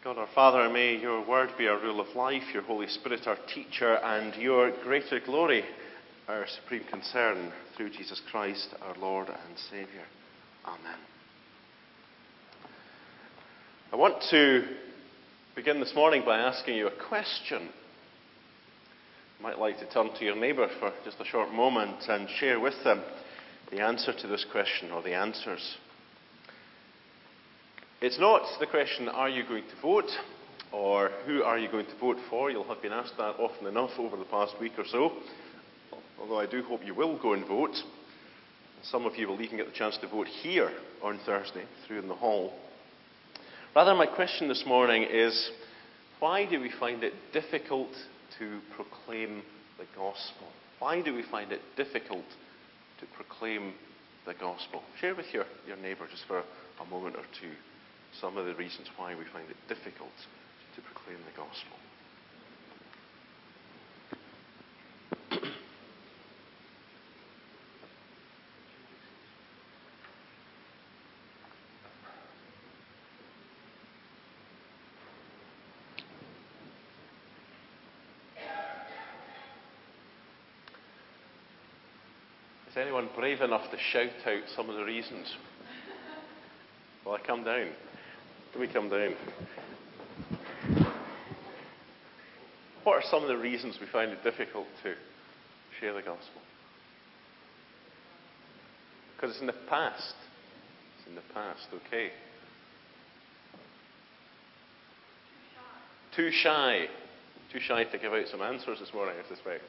God our Father, may your word be our rule of life, your Holy Spirit our teacher, and your greater glory our supreme concern, through Jesus Christ our Lord and Saviour. Amen. I want to begin this morning by asking you a question. You might like to turn to your neighbour for just a short moment and share with them the answer to this question, or the answers. It's not the question, are you going to vote? Or who are you going to vote for? You'll have been asked that often enough over the past week or so. Although I do hope you will go and vote. Some of you will even get the chance to vote here on Thursday, through in the hall. Rather, my question this morning is, why do we find it difficult to proclaim the gospel? Why do we find it difficult to proclaim the gospel? Share with your neighbour just for a moment or two some of the reasons why we find it difficult to proclaim the gospel. Is anyone brave enough to shout out some of the reasons? Will I come down? Let me come down. What are some of the reasons we find it difficult to share the gospel? Because it's in the past. It's in the past, okay. Too shy. Too shy to give out some answers this morning, I suspect.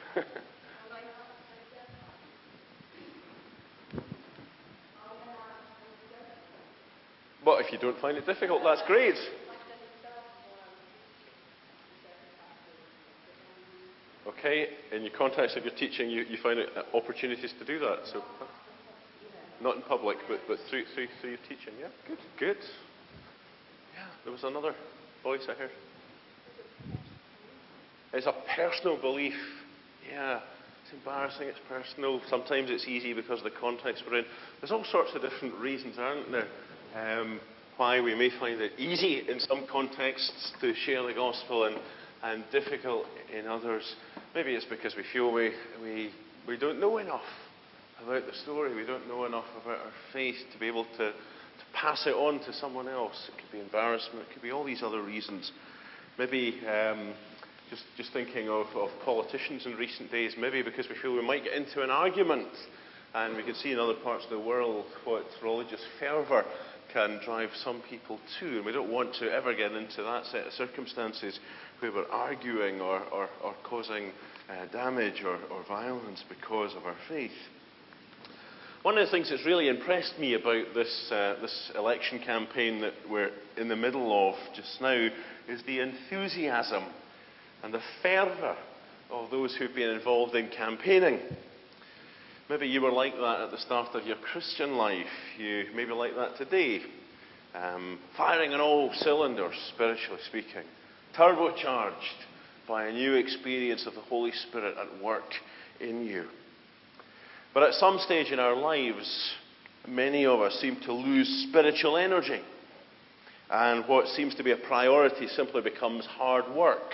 But if you don't find it difficult, that's great. Okay, in your context of your teaching, you find opportunities to do that. So, not in public, but through your teaching. Yeah, good. Yeah, there was another voice I heard. It's a personal belief. Yeah, it's embarrassing, it's personal. Sometimes it's easy because of the context we're in. There's all sorts of different reasons, aren't there? Why we may find it easy in some contexts to share the gospel and difficult in others. Maybe it's because we feel we don't know enough about the story. We don't know enough about our faith to be able to pass it on to someone else. It could be embarrassment. It could be all these other reasons. Maybe just thinking of politicians in recent days, maybe because we feel we might get into an argument. And we can see in other parts of the world what religious fervour can drive some people to. And we don't want to ever get into that set of circumstances where we're arguing or causing damage or violence because of our faith. One of the things that's really impressed me about this election campaign that we're in the middle of just now is the enthusiasm and the fervour of those who've been involved in campaigning. Maybe you were like that at the start of your Christian life. You may be like that today. Firing on all cylinders, spiritually speaking. Turbocharged by a new experience of the Holy Spirit at work in you. But at some stage in our lives, many of us seem to lose spiritual energy. And what seems to be a priority simply becomes hard work.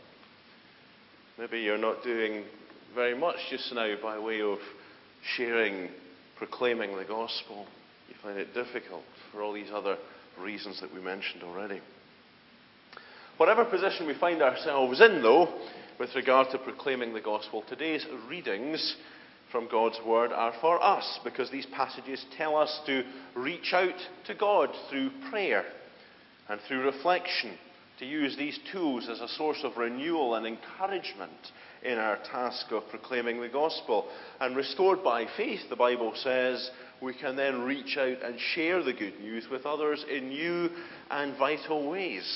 Maybe you're not doing very much just now by way of sharing, proclaiming the gospel. You find it difficult for all these other reasons that we mentioned already. Whatever position we find ourselves in, though, with regard to proclaiming the gospel, today's readings from God's Word are for us, because these passages tell us to reach out to God through prayer and through reflection, to use these tools as a source of renewal and encouragement in our task of proclaiming the gospel. And restored by faith, the Bible says, we can then reach out and share the good news with others in new and vital ways.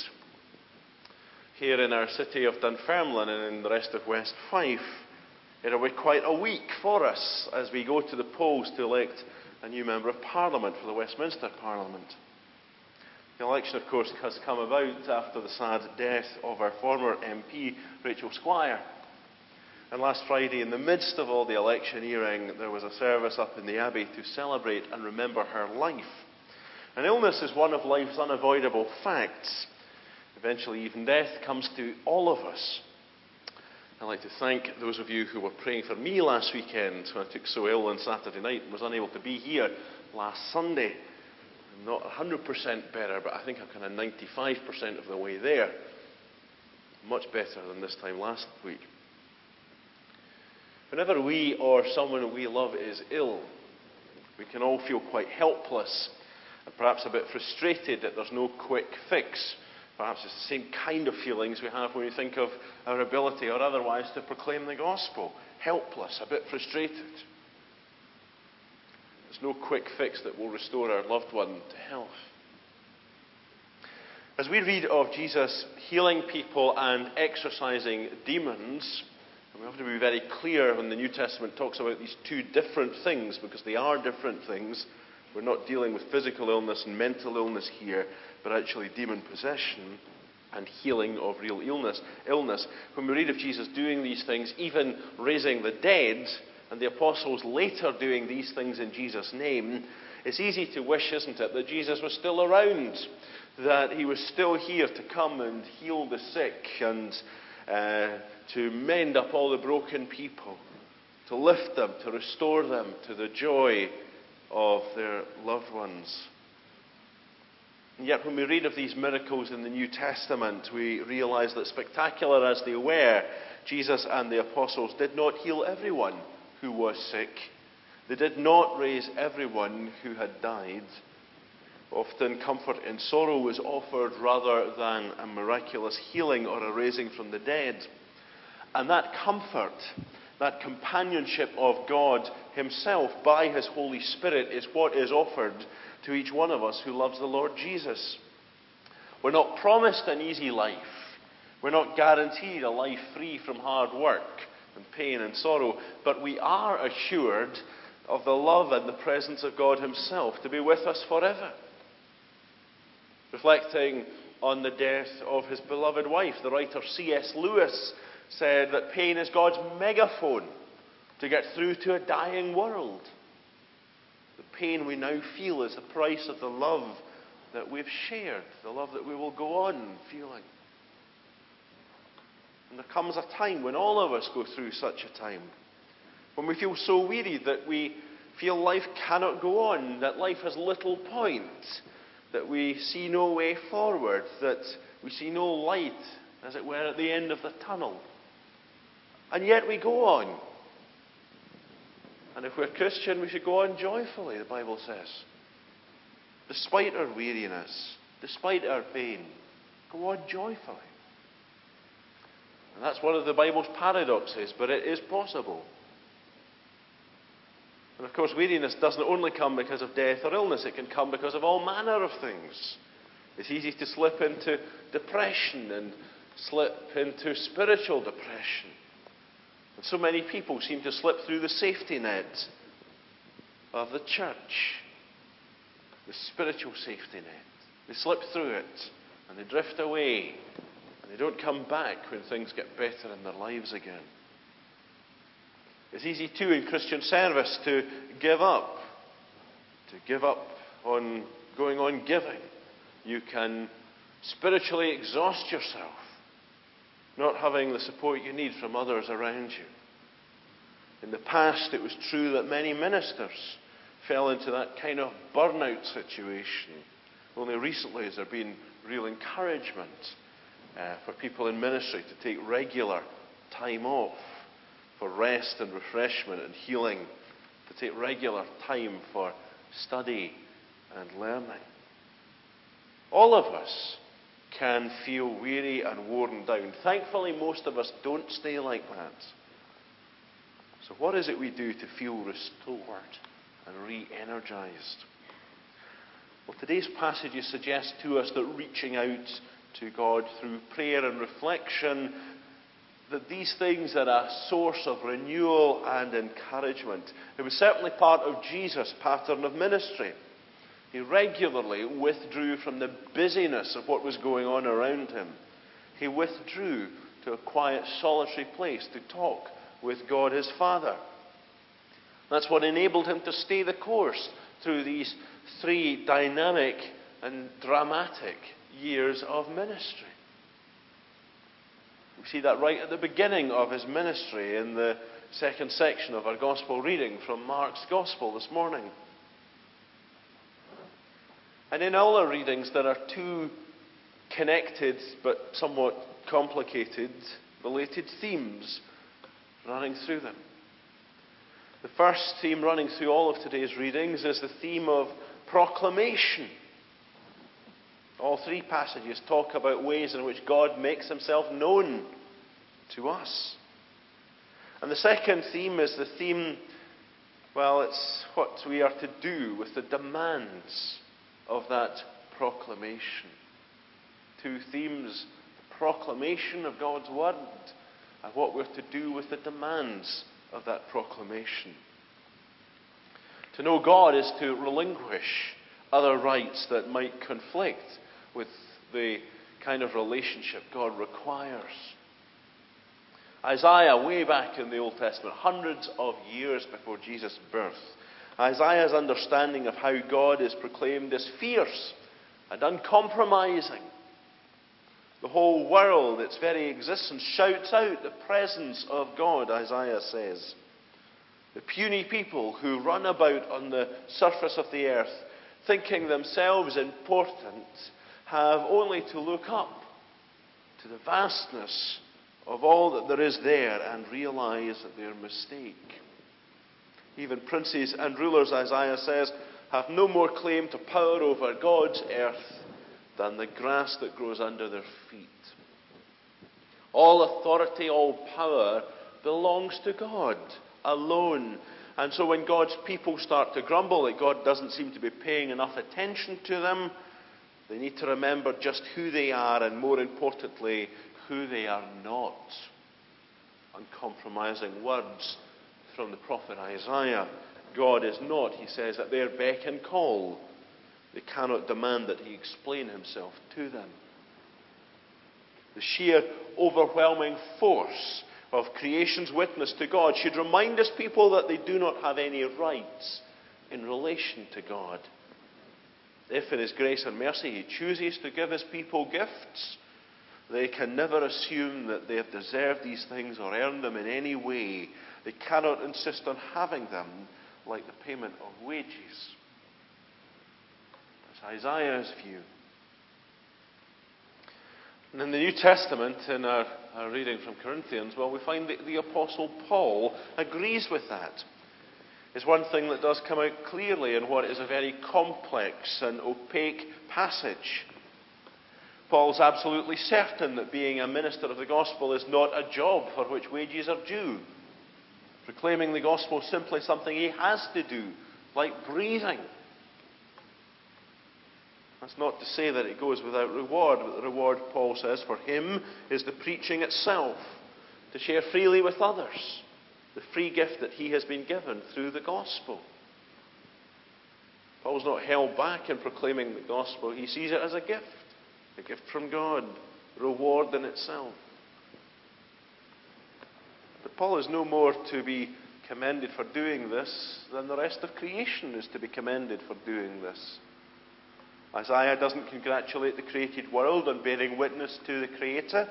Here in our city of Dunfermline and in the rest of West Fife, it'll be quite a week for us as we go to the polls to elect a new Member of Parliament for the Westminster Parliament. The election, of course, has come about after the sad death of our former MP, Rachel Squire. And last Friday, in the midst of all the electioneering, there was a service up in the Abbey to celebrate and remember her life. And illness is one of life's unavoidable facts. Eventually, even death comes to all of us. I'd like to thank those of you who were praying for me last weekend when I took so ill on Saturday night and was unable to be here last Sunday. I'm not 100% better, but I think I'm kind of 95% of the way there. Much better than this time last week. Whenever we or someone we love is ill, we can all feel quite helpless and perhaps a bit frustrated that there's no quick fix. Perhaps it's the same kind of feelings we have when we think of our ability or otherwise to proclaim the gospel. Helpless, a bit frustrated. There's no quick fix that will restore our loved one to health. As we read of Jesus healing people and exorcising demons, and we have to be very clear when the New Testament talks about these two different things, because they are different things. We're not dealing with physical illness and mental illness here, but actually demon possession and healing of real illness. When we read of Jesus doing these things, even raising the dead, and the apostles later doing these things in Jesus' name, it's easy to wish, isn't it, that Jesus was still around, that he was still here to come and heal the sick and to mend up all the broken people, to lift them, to restore them to the joy of their loved ones. And yet when we read of these miracles in the New Testament, we realize that spectacular as they were, Jesus and the apostles did not heal everyone who was sick. They did not raise everyone who had died. Often comfort in sorrow was offered rather than a miraculous healing or a raising from the dead. And that comfort, that companionship of God himself by his Holy Spirit is what is offered to each one of us who loves the Lord Jesus. We're not promised an easy life. We're not guaranteed a life free from hard work and pain and sorrow. But we are assured of the love and the presence of God himself to be with us forever. Reflecting on the death of his beloved wife, the writer C.S. Lewis said that pain is God's megaphone to get through to a dying world. The pain we now feel is the price of the love that we've shared, the love that we will go on feeling. And there comes a time when all of us go through such a time, when we feel so wearied that we feel life cannot go on, that life has little point, that we see no way forward, that we see no light, as it were, at the end of the tunnel. And yet we go on. And if we're Christian, we should go on joyfully, the Bible says. Despite our weariness, despite our pain, go on joyfully. And that's one of the Bible's paradoxes, but it is possible. And of course, weariness doesn't only come because of death or illness, it can come because of all manner of things. It's easy to slip into depression and slip into spiritual depression. And so many people seem to slip through the safety net of the church, the spiritual safety net. They slip through it and they drift away and they don't come back when things get better in their lives again. It's easy too in Christian service to give up on going on giving. You can spiritually exhaust yourself, not having the support you need from others around you. In the past, it was true that many ministers fell into that kind of burnout situation. Only recently has there been real encouragement for people in ministry to take regular time off for rest and refreshment and healing, to take regular time for study and learning. All of us can feel weary and worn down. Thankfully, most of us don't stay like that. So what is it we do to feel restored and re-energized? Well, today's passages suggest to us that reaching out to God through prayer and reflection, that these things are a source of renewal and encouragement. It was certainly part of Jesus' pattern of ministry. He regularly withdrew from the busyness of what was going on around him. He withdrew to a quiet, solitary place to talk with God his Father. That's what enabled him to stay the course through these 3 dynamic and dramatic years of ministry. We see that right at the beginning of his ministry in the second section of our Gospel reading from Mark's Gospel this morning. And in all our readings, there are two connected but somewhat complicated related themes running through them. The first theme running through all of today's readings is the theme of proclamation. All three passages talk about ways in which God makes himself known to us. And the second theme is the theme, well, it's what we are to do with the demands of that proclamation. Two themes: the proclamation of God's word and what we're to do with the demands of that proclamation. To know God is to relinquish other rights that might conflict with the kind of relationship God requires. Isaiah, way back in the Old Testament, hundreds of years before Jesus' birth, Isaiah's understanding of how God is proclaimed is fierce and uncompromising. The whole world, its very existence, shouts out the presence of God, Isaiah says. The puny people who run about on the surface of the earth, thinking themselves important, have only to look up to the vastness of all that there is there and realize that they're a mistake. Even princes and rulers, Isaiah says, have no more claim to power over God's earth than the grass that grows under their feet. All authority, all power belongs to God alone. And so when God's people start to grumble that God doesn't seem to be paying enough attention to them, they need to remember just who they are and, more importantly, who they are not. Uncompromising words from the prophet Isaiah. God is not, he says, at their beck and call. They cannot demand that he explain himself to them. The sheer overwhelming force of creation's witness to God should remind his people that they do not have any rights in relation to God. If in his grace and mercy he chooses to give his people gifts, they can never assume that they have deserved these things or earned them in any way. They cannot insist on having them like the payment of wages. That's Isaiah's view. And in the New Testament, in our reading from Corinthians, well, we find that the Apostle Paul agrees with that. It's one thing that does come out clearly in what is a very complex and opaque passage. Paul's absolutely certain that being a minister of the gospel is not a job for which wages are due. Proclaiming the gospel is simply something he has to do, like breathing. That's not to say that it goes without reward, but the reward, Paul says, for him is the preaching itself, to share freely with others the free gift that he has been given through the gospel. Paul's not held back in proclaiming the gospel. He sees it as a gift from God, reward in itself. But Paul is no more to be commended for doing this than the rest of creation is to be commended for doing this. Isaiah doesn't congratulate the created world on bearing witness to the Creator.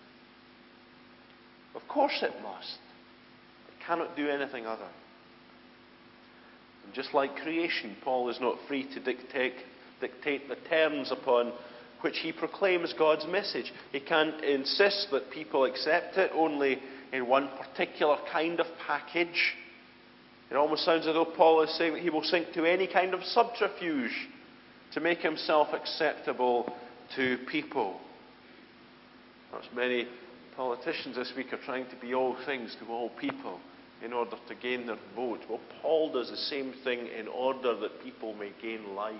Of course it must. It cannot do anything other. And just like creation, Paul is not free to dictate the terms upon which he proclaims God's message. He can't insist that people accept it only in one particular kind of package. It almost sounds as though Paul is saying that he will sink to any kind of subterfuge to make himself acceptable to people. Perhaps many politicians this week are trying to be all things to all people in order to gain their vote. Well, Paul does the same thing in order that people may gain life.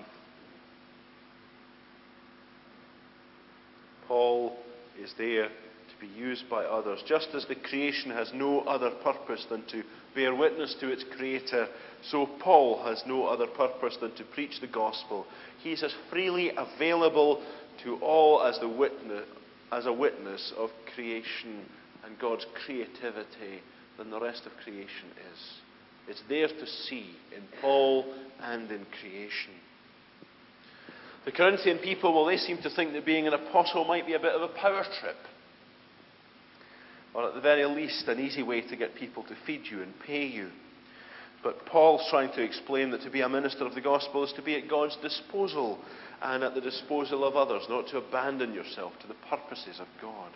Paul is there to be used by others. Just as the creation has no other purpose than to bear witness to its Creator, so Paul has no other purpose than to preach the gospel. He's as freely available to all as a witness of creation and God's creativity than the rest of creation is. It's there to see in Paul and in creation. The Corinthian people, well, they seem to think that being an apostle might be a bit of a power trip. or at the very least an easy way to get people to feed you and pay you. But Paul's trying to explain that to be a minister of the gospel is to be at God's disposal and at the disposal of others, not to abandon yourself to the purposes of God.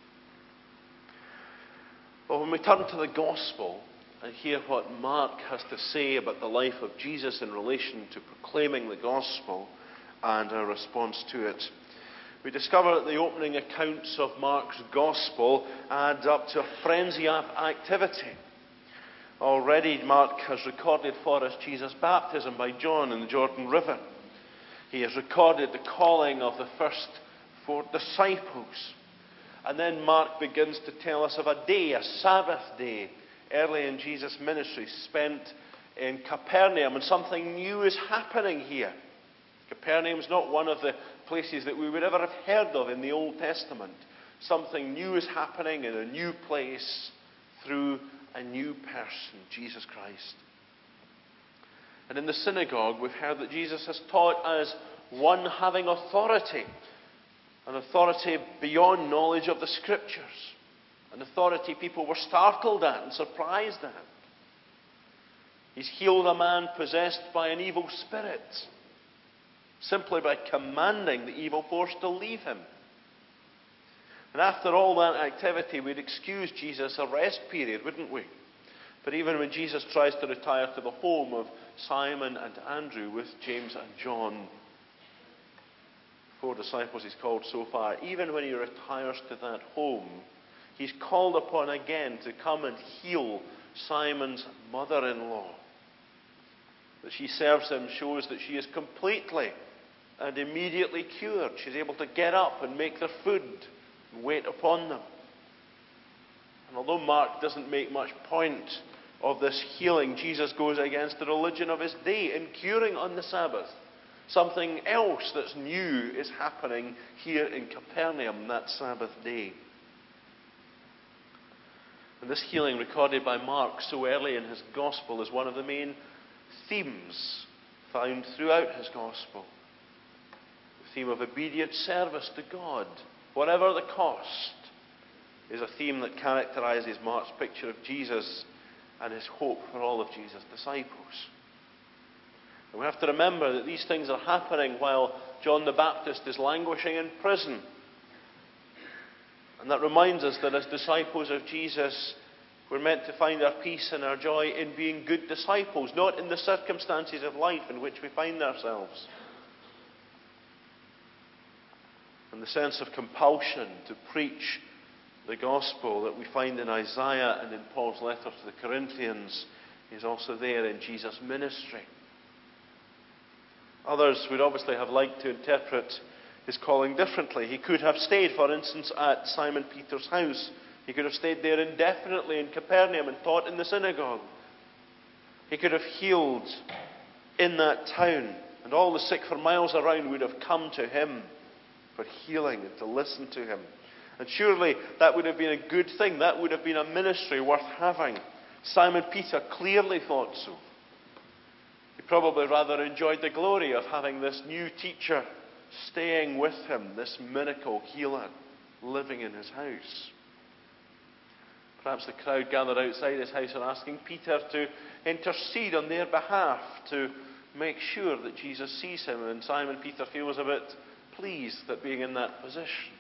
But when we turn to the gospel and hear what Mark has to say about the life of Jesus in relation to proclaiming the gospel and our response to it, we discover that the opening accounts of Mark's gospel add up to a frenzy of activity. Already Mark has recorded for us Jesus' baptism by John in the Jordan River. He has recorded the calling of the first 4 disciples. And then Mark begins to tell us of a day, a Sabbath day, early in Jesus' ministry, spent in Capernaum. And something new is happening here. Capernaum is not one of the places that we would ever have heard of in the Old Testament. Something new is happening in a new place through a new person, Jesus Christ. And in the synagogue, we've heard that Jesus has taught as one having authority, an authority beyond knowledge of the Scriptures, an authority people were startled at and surprised at. He's healed a man possessed by an evil spirit, simply by commanding the evil force to leave him. And after all that activity, we'd excuse Jesus' a rest period, wouldn't we? But even when Jesus tries to retire to the home of Simon and Andrew with James and John, 4 disciples he's called so far, even when he retires to that home, he's called upon again to come and heal Simon's mother-in-law. That she serves him shows that she is completely and immediately cured. She's able to get up and make their food and wait upon them. And although Mark doesn't make much point of this healing, Jesus goes against the religion of his day in curing on the Sabbath. Something else that's new is happening here in Capernaum that Sabbath day. And this healing recorded by Mark so early in his gospel is one of the main themes found throughout his gospel. The theme of obedient service to God, whatever the cost, is a theme that characterizes Mark's picture of Jesus and his hope for all of Jesus' disciples. And we have to remember that these things are happening while John the Baptist is languishing in prison. And that reminds us that as disciples of Jesus, we're meant to find our peace and our joy in being good disciples, not in the circumstances of life in which we find ourselves. And the sense of compulsion to preach the gospel that we find in Isaiah and in Paul's letter to the Corinthians is also there in Jesus' ministry. Others would obviously have liked to interpret his calling differently. He could have stayed, for instance, at Simon Peter's house. He could have stayed there indefinitely in Capernaum and taught in the synagogue. He could have healed in that town, and all the sick for miles around would have come to him for healing and to listen to him. And surely that would have been a good thing. That would have been a ministry worth having. Simon Peter clearly thought so. He probably rather enjoyed the glory of having this new teacher staying with him, this miracle healer living in his house. Perhaps the crowd gathered outside his house are asking Peter to intercede on their behalf to make sure that Jesus sees him, and Simon Peter feels a bit pleased at being in that position.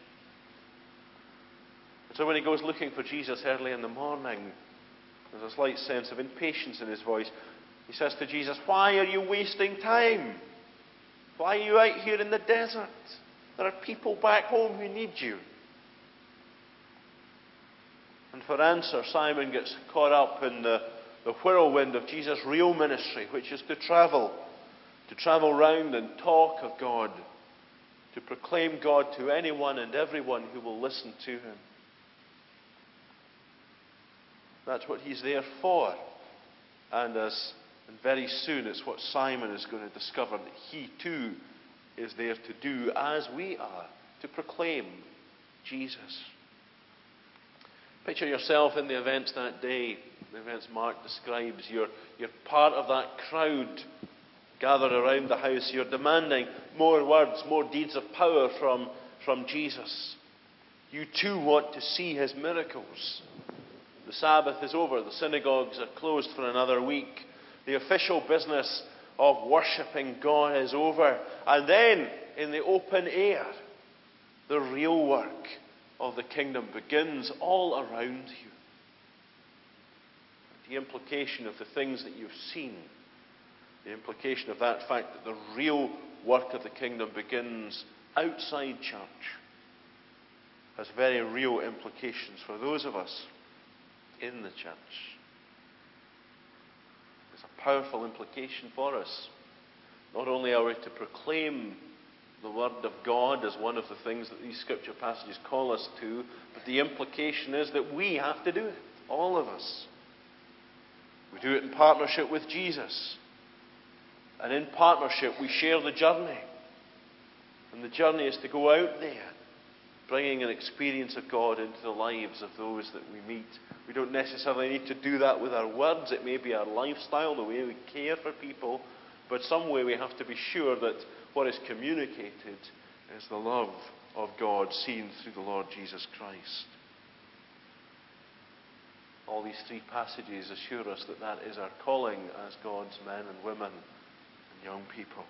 So when he goes looking for Jesus early in the morning, there's a slight sense of impatience in his voice. He says to Jesus, "Why are you wasting time? Why are you out here in the desert? There are people back home who need you." And for answer, Simon gets caught up in the whirlwind of Jesus' real ministry, which is to travel round and talk of God, to proclaim God to anyone and everyone who will listen to him. That's what he's there for. And very soon it's what Simon is going to discover, that he too is there to do as we are, to proclaim Jesus. Picture yourself in the events that day, the events Mark describes. You're part of that crowd gathered around the house. You're demanding more words, more deeds of power from Jesus. You too want to see his miracles. The Sabbath is over. The synagogues are closed for another week. The official business of worshipping God is over. And then, in the open air, the real work of the kingdom begins all around you. The implication of the things that you've seen, the implication of that fact that the real work of the kingdom begins outside church, has very real implications for those of us in the church. It's a powerful implication for us. Not only are we to proclaim the Word of God as one of the things that these scripture passages call us to, but the implication is that we have to do it. All of us. We do it in partnership with Jesus. And in partnership we share the journey. And the journey is to go out there, bringing an experience of God into the lives of those that we meet. We don't necessarily need to do that with our words. It may be our lifestyle, the way we care for people. But some way we have to be sure that what is communicated is the love of God seen through the Lord Jesus Christ. All these three passages assure us that that is our calling as God's men and women and young people.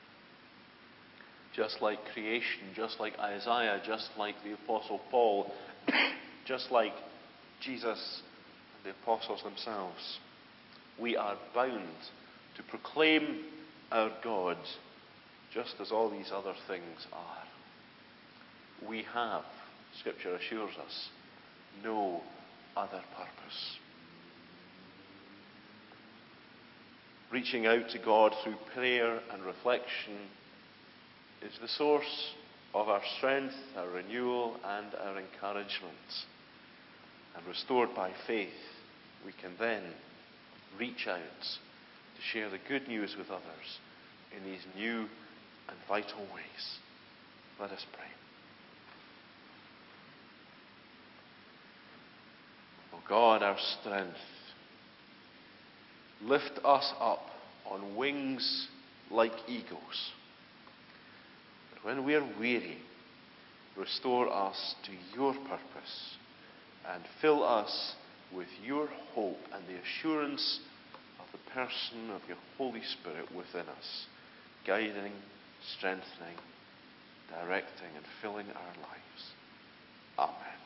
Just like creation, just like Isaiah, just like the Apostle Paul, just like Jesus and the apostles themselves, we are bound to proclaim our God just as all these other things are. We have, Scripture assures us, no other purpose. Reaching out to God through prayer and reflection is the source of our strength, our renewal, and our encouragement. And restored by faith, we can then reach out to share the good news with others in these new and vital ways. Let us pray. O God, our strength, lift us up on wings like eagles. But when we are weary, restore us to your purpose and fill us with your hope and the assurance of the person of your Holy Spirit within us, guiding, strengthening, directing, and filling our lives. Amen.